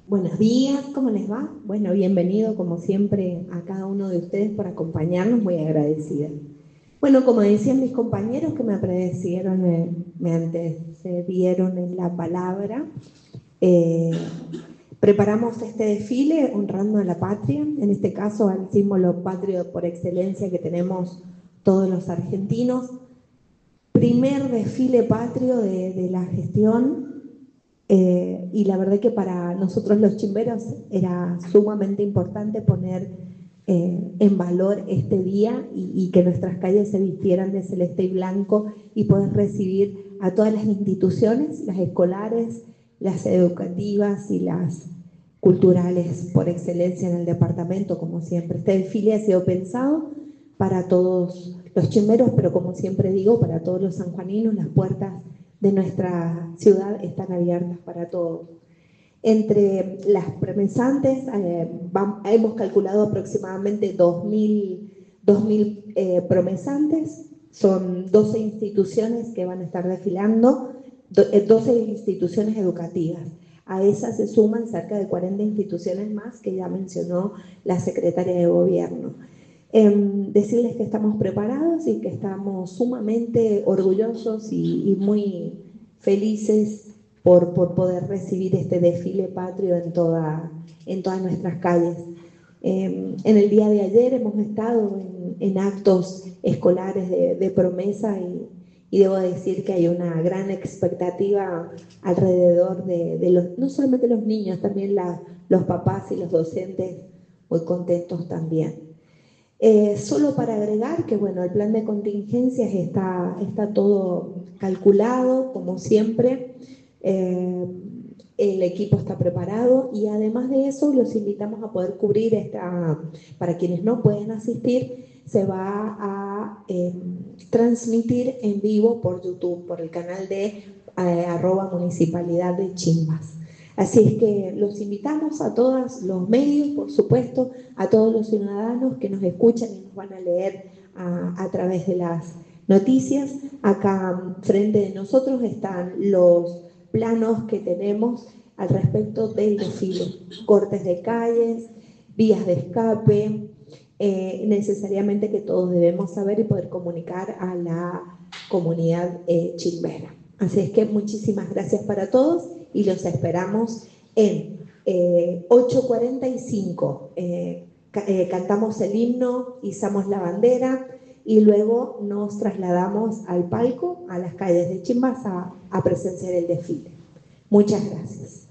Buenos días, ¿cómo les va? Bueno, bienvenido como siempre a cada uno de ustedes por acompañarnos, muy agradecida. Bueno, como decían mis compañeros que me precedieron, me antecedieron en la palabra, eh, preparamos este desfile honrando a la patria, en este caso al símbolo patrio por excelencia que tenemos todos los argentinos. Primer desfile patrio de la gestión. Y la verdad que para nosotros los chimberos era sumamente importante poner en valor este día y que nuestras calles se vistieran de celeste y blanco y poder recibir a todas las instituciones, las escolares, las educativas y las culturales por excelencia en el departamento, como siempre. Este desfile ha sido pensado para todos los chimberos, pero como siempre digo, para todos los sanjuaninos, las puertas de nuestra ciudad están abiertas para todos. Entre las premensantes, hemos calculado aproximadamente 2.000 promesantes, son 12 instituciones que van a estar desfilando, 12 instituciones educativas. A esas se suman cerca de 40 instituciones más que ya mencionó la secretaria de Gobierno. Decirles que estamos preparados y que estamos sumamente orgullosos y muy felices por poder recibir este desfile patrio en todas nuestras calles. En el día de ayer hemos estado en actos escolares de promesa y debo decir que hay una gran expectativa alrededor de los, no solamente los niños, también los papás y los docentes muy contentos también. Solo para agregar que bueno, el plan de contingencias está todo calculado, como siempre, el equipo está preparado y además de eso los invitamos a poder cubrir para quienes no pueden asistir, se va a transmitir en vivo por YouTube, por el canal de @municipalidad de Chimbas. Así es que los invitamos a todos los medios, por supuesto, a todos los ciudadanos que nos escuchan y nos van a leer a través de las noticias. Acá frente de nosotros están los planos que tenemos al respecto del desfile, cortes de calles, vías de escape, necesariamente que todos debemos saber y poder comunicar a la comunidad chimbera. Así es que muchísimas gracias para todos y los esperamos en 8:45. Cantamos el himno, izamos la bandera y luego nos trasladamos al palco, a las calles de Chimbas, a presenciar el desfile. Muchas gracias.